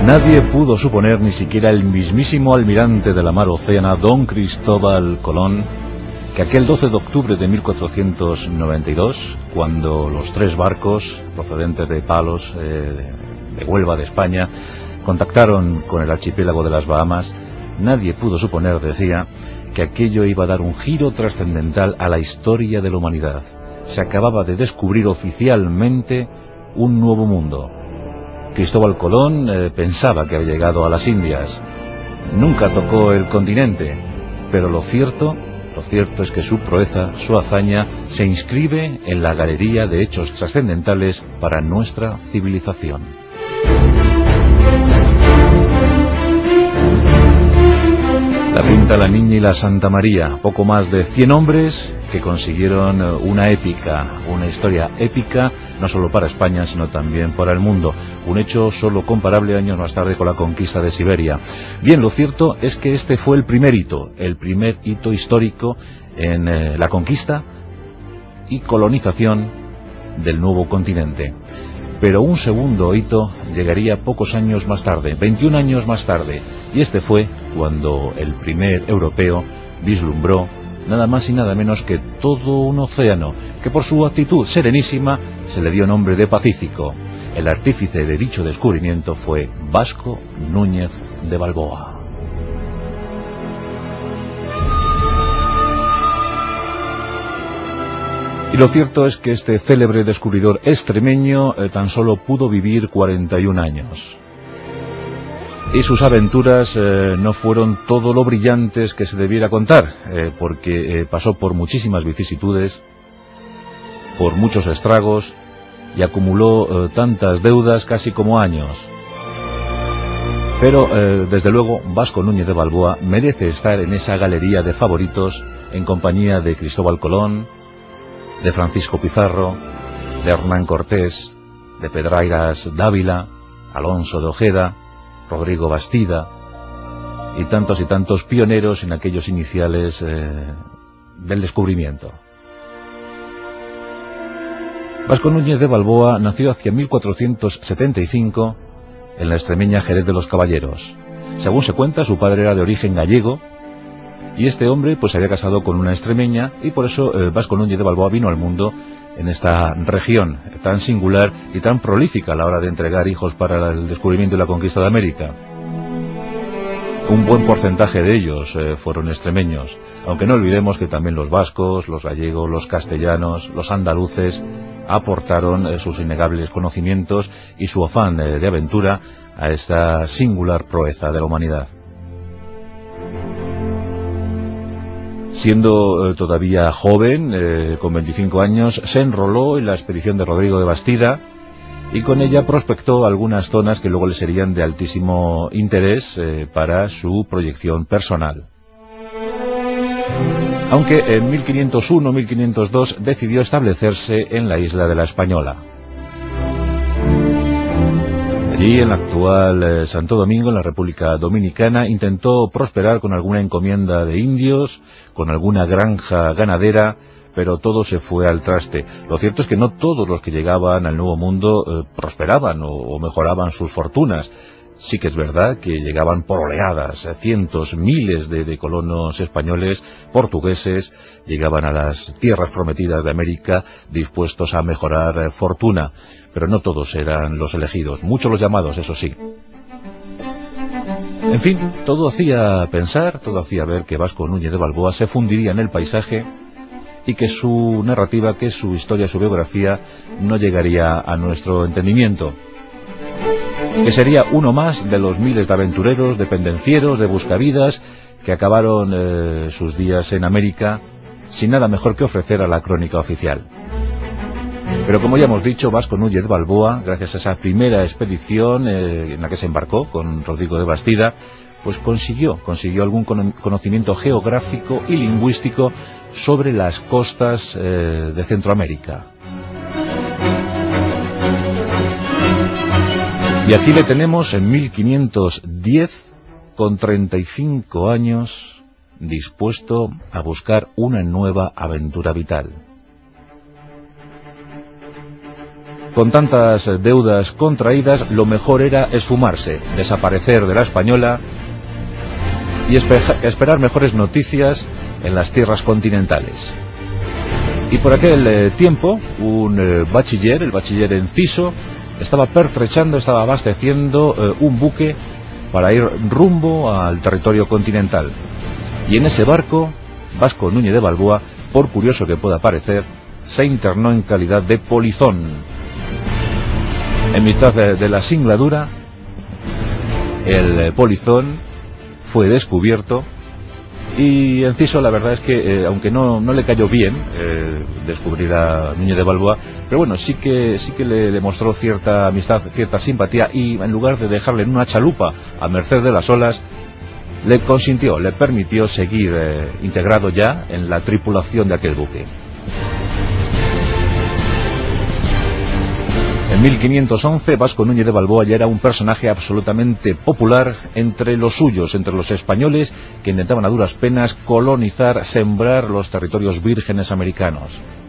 Nadie pudo suponer, ni siquiera el mismísimo almirante de la mar océana, don Cristóbal Colón, que aquel 12 de octubre de 1492, cuando los 3 barcos procedentes de Palos, de Huelva, de España, contactaron con el archipiélago de las Bahamas, nadie pudo suponer, decía, que aquello iba a dar un giro trascendental a la historia de la humanidad. Se acababa de descubrir oficialmente un nuevo mundo. Cristóbal Colón pensaba que había llegado a las Indias. Nunca tocó el continente, pero lo cierto es que su proeza, su hazaña, se inscribe en la galería de hechos trascendentales para nuestra civilización. La Pinta, la Niña y la Santa María, poco más de 100 hombres que consiguieron una historia épica, no solo para España, sino también para el mundo. Un hecho solo comparable años más tarde con la conquista de Siberia. Bien, lo cierto es que este fue el primer hito histórico en la conquista y colonización del nuevo continente. Pero un segundo hito llegaría pocos años más tarde, 21 años más tarde, y este fue cuando el primer europeo vislumbró nada más y nada menos que todo un océano, que por su actitud serenísima se le dio nombre de Pacífico. El artífice de dicho descubrimiento fue Vasco Núñez de Balboa. Y lo cierto es que este célebre descubridor extremeño tan solo pudo vivir 41 años. Y sus aventuras no fueron todo lo brillantes que se debiera contar, porque pasó por muchísimas vicisitudes, por muchos estragos, y acumuló tantas deudas casi como años. Pero, desde luego, Vasco Núñez de Balboa merece estar en esa galería de favoritos en compañía de Cristóbal Colón, de Francisco Pizarro, de Hernán Cortés, de Pedrairas Dávila, Alonso de Ojeda, Rodrigo Bastida y tantos pioneros en aquellos iniciales del descubrimiento. Vasco Núñez de Balboa nació hacia 1475 en la extremeña Jerez de los Caballeros. Según se cuenta, su padre era de origen gallego y este hombre pues se había casado con una extremeña, y por eso Vasco Núñez de Balboa vino al mundo en esta región tan singular y tan prolífica a la hora de entregar hijos para el descubrimiento y la conquista de América. Un buen porcentaje de ellos fueron extremeños, aunque no olvidemos que también los vascos, los gallegos, los castellanos, los andaluces aportaron sus innegables conocimientos y su afán de aventura a esta singular proeza de la humanidad. Siendo todavía joven, con 25 años, se enroló en la expedición de Rodrigo de Bastida y con ella prospectó algunas zonas que luego le serían de altísimo interés para su proyección personal. Aunque en 1501-1502 decidió establecerse en la isla de la Española. Allí, en la actual Santo Domingo, en la República Dominicana, intentó prosperar con alguna encomienda de indios, con alguna granja ganadera, pero todo se fue al traste. Lo cierto es que no todos los que llegaban al Nuevo Mundo prosperaban o mejoraban sus fortunas. Sí que es verdad que llegaban por oleadas, cientos, miles de colonos españoles, portugueses, llegaban a las tierras prometidas de América dispuestos a mejorar fortuna, pero no todos eran los elegidos, muchos los llamados, eso sí. En fin, todo hacía pensar, todo hacía ver que Vasco Núñez de Balboa se fundiría en el paisaje y que su narrativa, que su historia, su biografía no llegaría a nuestro entendimiento, que sería uno más de los miles de aventureros, de pendencieros, de buscavidas que acabaron sus días en América sin nada mejor que ofrecer a la crónica oficial. Pero como ya hemos dicho, Vasco Núñez de Balboa, gracias a esa primera expedición en la que se embarcó con Rodrigo de Bastida, pues consiguió algún conocimiento geográfico y lingüístico sobre las costas de Centroamérica. Y aquí le tenemos en 1510, con 35 años, dispuesto a buscar una nueva aventura vital. Con tantas deudas contraídas, lo mejor era esfumarse, desaparecer de la Española y esperar mejores noticias en las tierras continentales. Y por aquel tiempo, el bachiller Enciso, estaba pertrechando, estaba abasteciendo un buque para ir rumbo al territorio continental. Y en ese barco, Vasco Núñez de Balboa, por curioso que pueda parecer, se internó en calidad de polizón. En mitad de la singladura, el polizón fue descubierto y Enciso, la verdad es que, aunque no le cayó bien descubrir a Núñez de Balboa, pero bueno, sí que le mostró cierta amistad, cierta simpatía, y en lugar de dejarle en una chalupa a merced de las olas, le permitió seguir integrado ya en la tripulación de aquel buque. En 1511, Vasco Núñez de Balboa ya era un personaje absolutamente popular entre los suyos, entre los españoles que intentaban a duras penas colonizar, sembrar los territorios vírgenes americanos.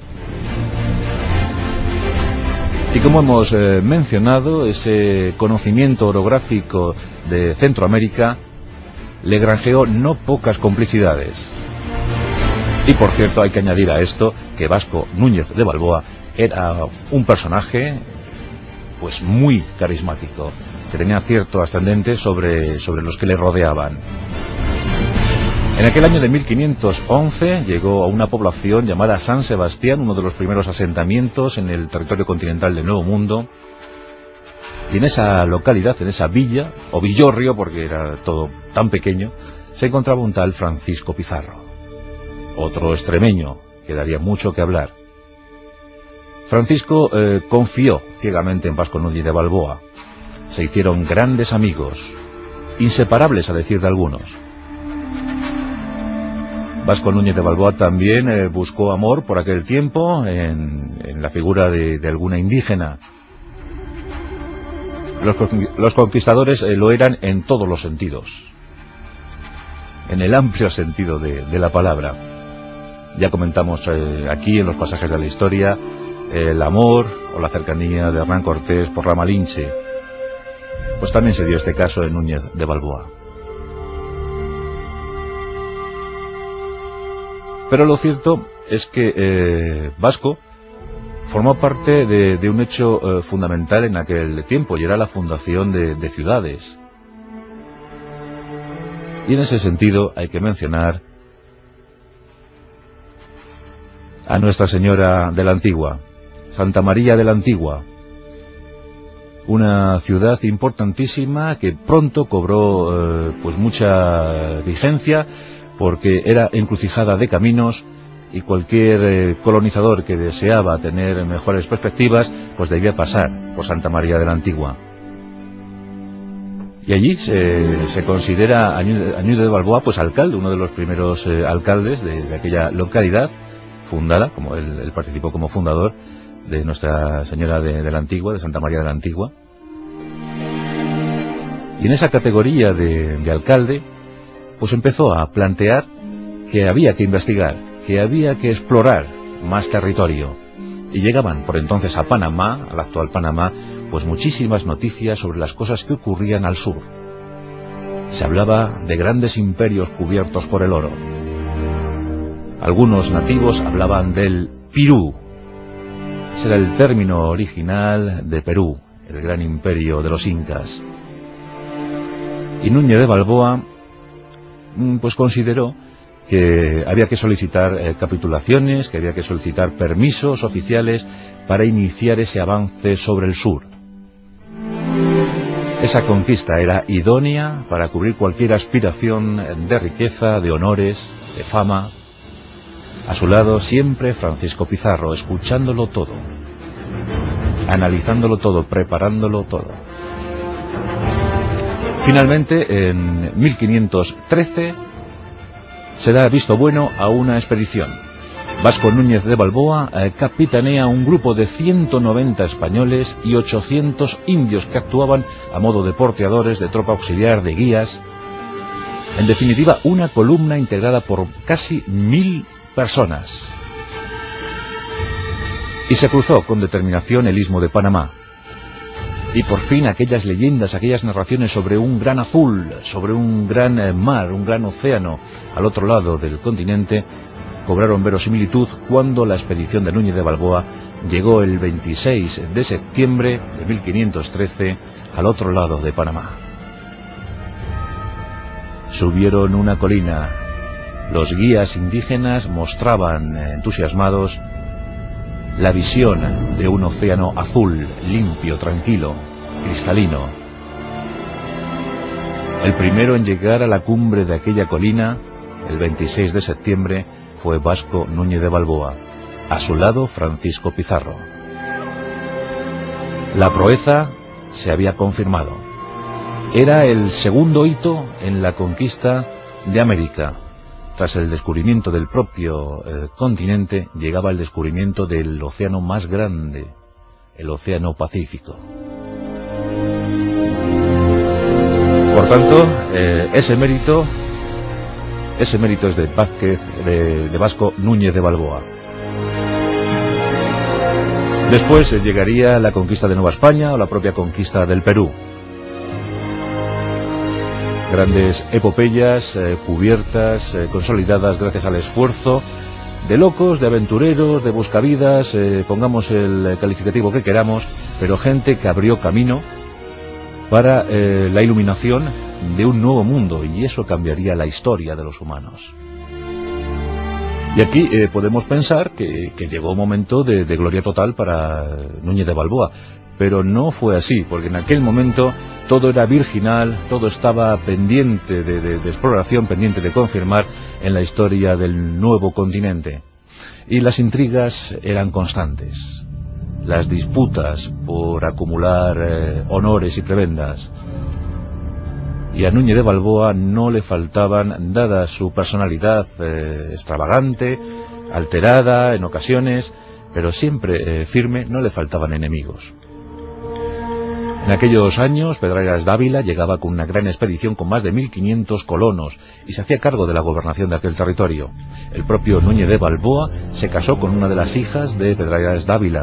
Y como hemos mencionado, ese conocimiento orográfico de Centroamérica le granjeó no pocas complicidades. Y por cierto, hay que añadir a esto que Vasco Núñez de Balboa era un personaje pues muy carismático, que tenía cierto ascendente sobre los que le rodeaban. En aquel año de 1511 llegó a una población llamada San Sebastián, uno de los primeros asentamientos en el territorio continental del Nuevo Mundo. Y en esa localidad, en esa villa, o villorrio, porque era todo tan pequeño, se encontraba un tal Francisco Pizarro, otro extremeño que daría mucho que hablar. Francisco confió ciegamente en Vasco Núñez de Balboa. Se hicieron grandes amigos, inseparables a decir de algunos. Vasco Núñez de Balboa también buscó amor por aquel tiempo en la figura de alguna indígena. Los conquistadores lo eran en todos los sentidos, en el amplio sentido de la palabra. Ya comentamos aquí en los pasajes de la historia el amor o la cercanía de Hernán Cortés por la Malinche. Pues también se dio este caso en Núñez de Balboa. Pero lo cierto es que Vasco formó parte de un hecho fundamental en aquel tiempo, y era la fundación de ciudades. Y en ese sentido hay que mencionar a Nuestra Señora de la Antigua, Santa María de la Antigua, una ciudad importantísima que pronto cobró pues mucha vigencia, porque era encrucijada de caminos, y cualquier colonizador que deseaba tener mejores perspectivas pues debía pasar por Santa María de la Antigua. Y allí se considera a Núñez de Balboa pues alcalde, uno de los primeros alcaldes de aquella localidad, fundada, como él participó como fundador de Nuestra Señora de la Antigua, de Santa María de la Antigua. Y en esa categoría de alcalde pues empezó a plantear que había que investigar, que había que explorar más territorio. Y llegaban por entonces a Panamá, al actual Panamá, pues muchísimas noticias sobre las cosas que ocurrían al sur. Se hablaba de grandes imperios cubiertos por el oro. Algunos nativos hablaban del Pirú. Ese era el término original de Perú, el gran imperio de los incas. Y Núñez de Balboa pues consideró que había que solicitar capitulaciones, que había que solicitar permisos oficiales para iniciar ese avance sobre el sur. Esa conquista era idónea para cubrir cualquier aspiración de riqueza, de honores, de fama. A su lado siempre Francisco Pizarro, escuchándolo todo, analizándolo todo, preparándolo todo. Finalmente, en 1513, se da visto bueno a una expedición. Vasco Núñez de Balboa capitanea un grupo de 190 españoles y 800 indios que actuaban a modo de porteadores, de tropa auxiliar, de guías. En definitiva, una columna integrada por casi 1000 personas. y se cruzó con determinación el istmo de Panamá. Y por fin aquellas leyendas, aquellas narraciones sobre un gran azul, sobre un gran mar, un gran océano al otro lado del continente, cobraron verosimilitud cuando la expedición de Núñez de Balboa llegó el 26 de septiembre de 1513 al otro lado de Panamá. Subieron una colina. Los guías indígenas mostraban entusiasmados la visión de un océano azul, limpio, tranquilo, cristalino. El primero en llegar a la cumbre de aquella colina, el 26 de septiembre, fue Vasco Núñez de Balboa. A su lado, Francisco Pizarro. La proeza se había confirmado. Era el segundo hito en la conquista de América. Tras el descubrimiento del propio continente, llegaba el descubrimiento del océano más grande, el Océano Pacífico. Por tanto, ese mérito es de Vasco Núñez de Balboa. Después llegaría la conquista de Nueva España o la propia conquista del Perú. Grandes epopeyas cubiertas, consolidadas gracias al esfuerzo de locos, de aventureros, de buscavidas, pongamos el calificativo que queramos, pero gente que abrió camino para la iluminación de un nuevo mundo, y eso cambiaría la historia de los humanos. Y aquí podemos pensar que llegó un momento de gloria total para Núñez de Balboa, pero no fue así, porque en aquel momento todo era virginal, todo estaba pendiente de exploración, pendiente de confirmar en la historia del nuevo continente. Y las intrigas eran constantes, las disputas por acumular honores y prebendas. Y a Núñez de Balboa no le faltaban, dada su personalidad extravagante, alterada en ocasiones, pero siempre firme, no le faltaban enemigos. En aquellos años, Pedrarias Dávila llegaba con una gran expedición con más de 1.500 colonos y se hacía cargo de la gobernación de aquel territorio. El propio Núñez de Balboa se casó con una de las hijas de Pedrarias Dávila.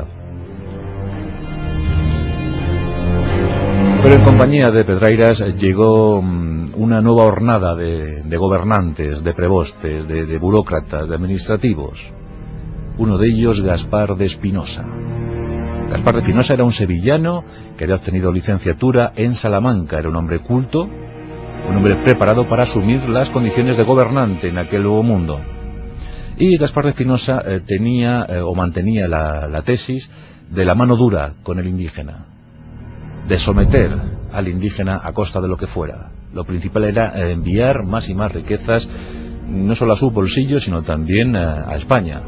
Pero en compañía de Pedrarias llegó una nueva hornada de gobernantes, de prebostes, de burócratas, de administrativos. Uno de ellos, Gaspar de Espinosa. Gaspar de Espinosa era un sevillano que había obtenido licenciatura en Salamanca. Era un hombre culto, un hombre preparado para asumir las condiciones de gobernante en aquel nuevo mundo. Y Gaspar de Espinosa mantenía la tesis de la mano dura con el indígena, de someter al indígena a costa de lo que fuera. Lo principal era enviar más y más riquezas, no solo a su bolsillo, sino también a España.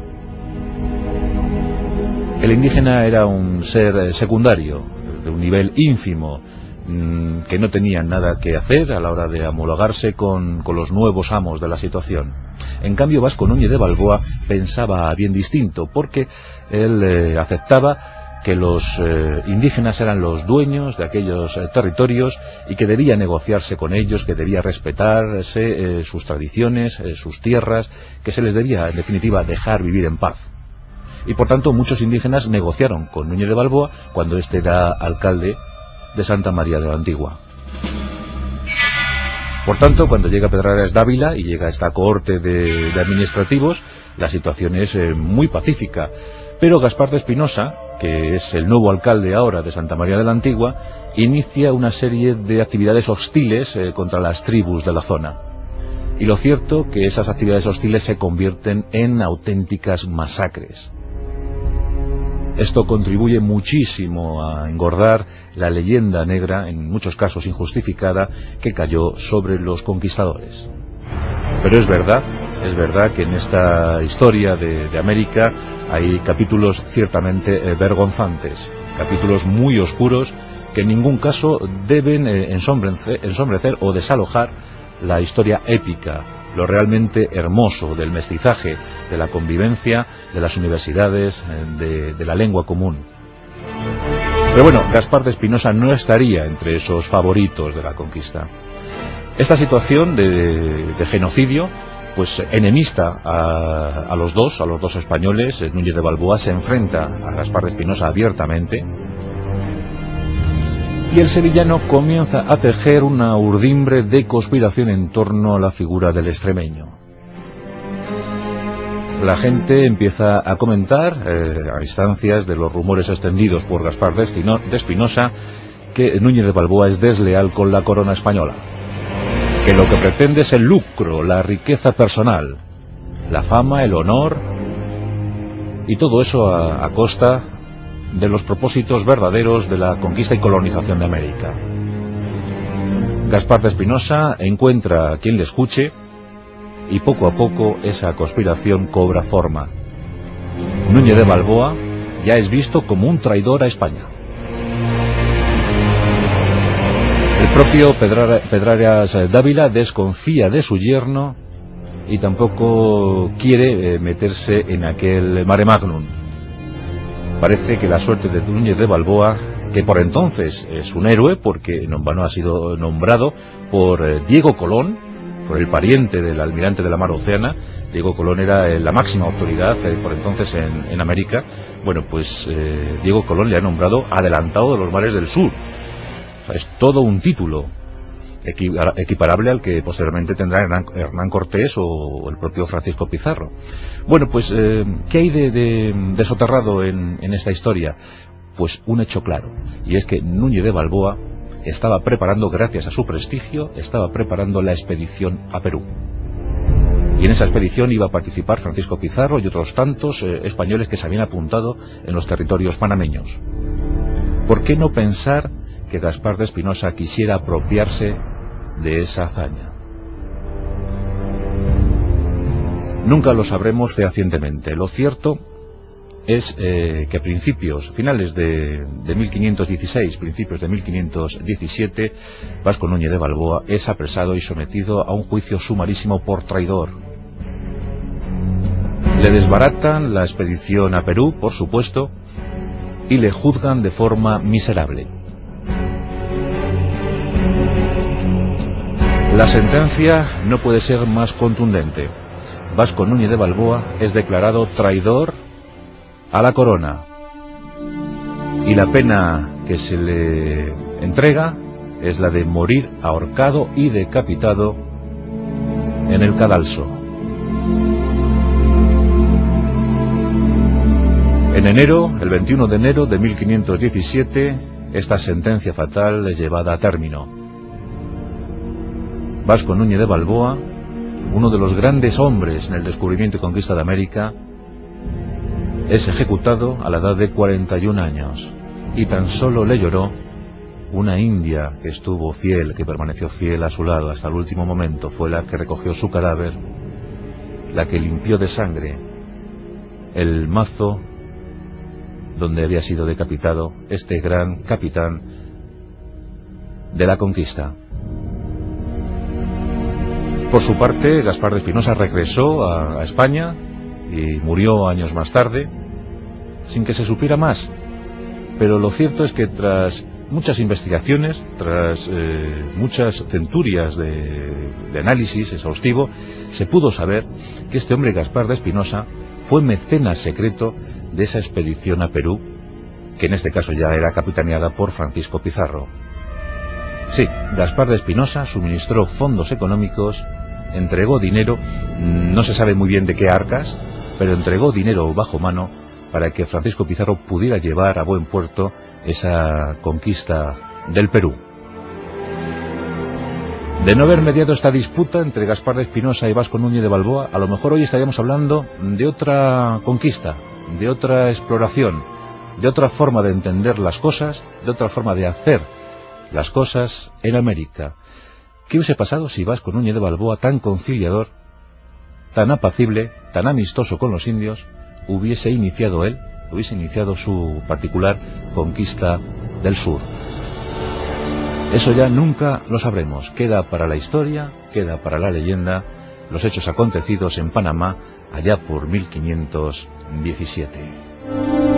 El indígena era un ser secundario, de un nivel ínfimo, que no tenía nada que hacer a la hora de homologarse con los nuevos amos de la situación. En cambio, Vasco Núñez de Balboa pensaba bien distinto, porque él aceptaba que los indígenas eran los dueños de aquellos territorios y que debía negociarse con ellos, que debía respetarse sus tradiciones, sus tierras, que se les debía, en definitiva, dejar vivir en paz. Y por tanto muchos indígenas negociaron con Núñez de Balboa cuando éste era alcalde de Santa María de la Antigua. Por tanto, cuando llega Pedrarias Dávila y llega esta cohorte de administrativos, la situación es muy pacífica. Pero Gaspar de Espinosa, que es el nuevo alcalde ahora de Santa María de la Antigua, inicia una serie de actividades hostiles contra las tribus de la zona. Y lo cierto que esas actividades hostiles se convierten en auténticas masacres. Esto contribuye muchísimo a engordar la leyenda negra, en muchos casos injustificada, que cayó sobre los conquistadores. Pero es verdad que en esta historia de América hay capítulos ciertamente vergonzantes, capítulos muy oscuros que en ningún caso deben ensombrecer o desalojar la historia épica, lo realmente hermoso del mestizaje, de la convivencia, de las universidades, de la lengua común. Pero bueno, Gaspar de Espinosa no estaría entre esos favoritos de la conquista. Esta situación de genocidio pues enemista a los dos españoles. Núñez de Balboa se enfrenta a Gaspar de Espinosa abiertamente, y el sevillano comienza a tejer una urdimbre de conspiración en torno a la figura del extremeño. La gente empieza a comentar, a instancias de los rumores extendidos por Gaspar de Espinosa, que Núñez de Balboa es desleal con la corona española, que lo que pretende es el lucro, la riqueza personal, la fama, el honor, y todo eso a costa de los propósitos verdaderos de la conquista y colonización de América. Gaspar de Espinosa encuentra a quien le escuche, y poco a poco esa conspiración cobra forma. Núñez de Balboa ya es visto como un traidor a España. El propio Pedrarias Dávila desconfía de su yerno y tampoco quiere meterse en aquel mare magnum. Parece que la suerte de Núñez de Balboa, que por entonces es un héroe porque en vano ha sido nombrado por Diego Colón, por el pariente del almirante de la mar Océana. Diego Colón era la máxima autoridad por entonces en América. Bueno, pues Diego Colón le ha nombrado adelantado de los mares del sur. O sea, es todo un título equiparable al que posteriormente tendrá Hernán Cortés o el propio Francisco Pizarro. Bueno, pues ¿qué hay de soterrado en esta historia? Pues un hecho claro, y es que Núñez de Balboa estaba preparando, gracias a su prestigio, estaba preparando la expedición a Perú. Y en esa expedición iba a participar Francisco Pizarro y otros tantos españoles que se habían apuntado en los territorios panameños. ¿Por qué no pensar que Gaspar de Espinosa quisiera apropiarse de esa hazaña? Nunca lo sabremos fehacientemente. Lo cierto es que a finales de 1516, principios de 1517, Vasco Núñez de Balboa es apresado y sometido a un juicio sumarísimo por traidor. Le desbaratan la expedición a Perú, por supuesto, y le juzgan de forma miserable. La sentencia no puede ser más contundente. Vasco Núñez de Balboa es declarado traidor a la corona, y la pena que se le entrega es la de morir ahorcado y decapitado en el cadalso. El 21 de enero de 1517, esta sentencia fatal es llevada a término. Vasco Núñez de Balboa, uno de los grandes hombres en el descubrimiento y conquista de América, es ejecutado a la edad de 41 años, y tan solo le lloró una india que estuvo fiel, que permaneció fiel a su lado hasta el último momento. Fue la que recogió su cadáver, la que limpió de sangre el mazo donde había sido decapitado este gran capitán de la conquista. Por su parte, Gaspar de Espinosa regresó a España y murió años más tarde, sin que se supiera más. Pero lo cierto es que tras muchas investigaciones, tras muchas centurias de análisis exhaustivo, se pudo saber que este hombre, Gaspar de Espinosa, fue mecenas secreto de esa expedición a Perú, que en este caso ya era capitaneada por Francisco Pizarro. Sí, Gaspar de Espinosa suministró fondos económicos, entregó dinero, no se sabe muy bien de qué arcas, pero entregó dinero bajo mano para que Francisco Pizarro pudiera llevar a buen puerto esa conquista del Perú. De no haber mediado esta disputa entre Gaspar de Espinosa y Vasco Núñez de Balboa, a lo mejor hoy estaríamos hablando de otra conquista, de otra exploración, de otra forma de entender las cosas, de otra forma de hacer las cosas en América. ¿Qué hubiese pasado si Vasco Núñez de Balboa, tan conciliador, tan apacible, tan amistoso con los indios, hubiese iniciado su particular conquista del sur? Eso ya nunca lo sabremos. Queda para la historia, queda para la leyenda, los hechos acontecidos en Panamá allá por 1517.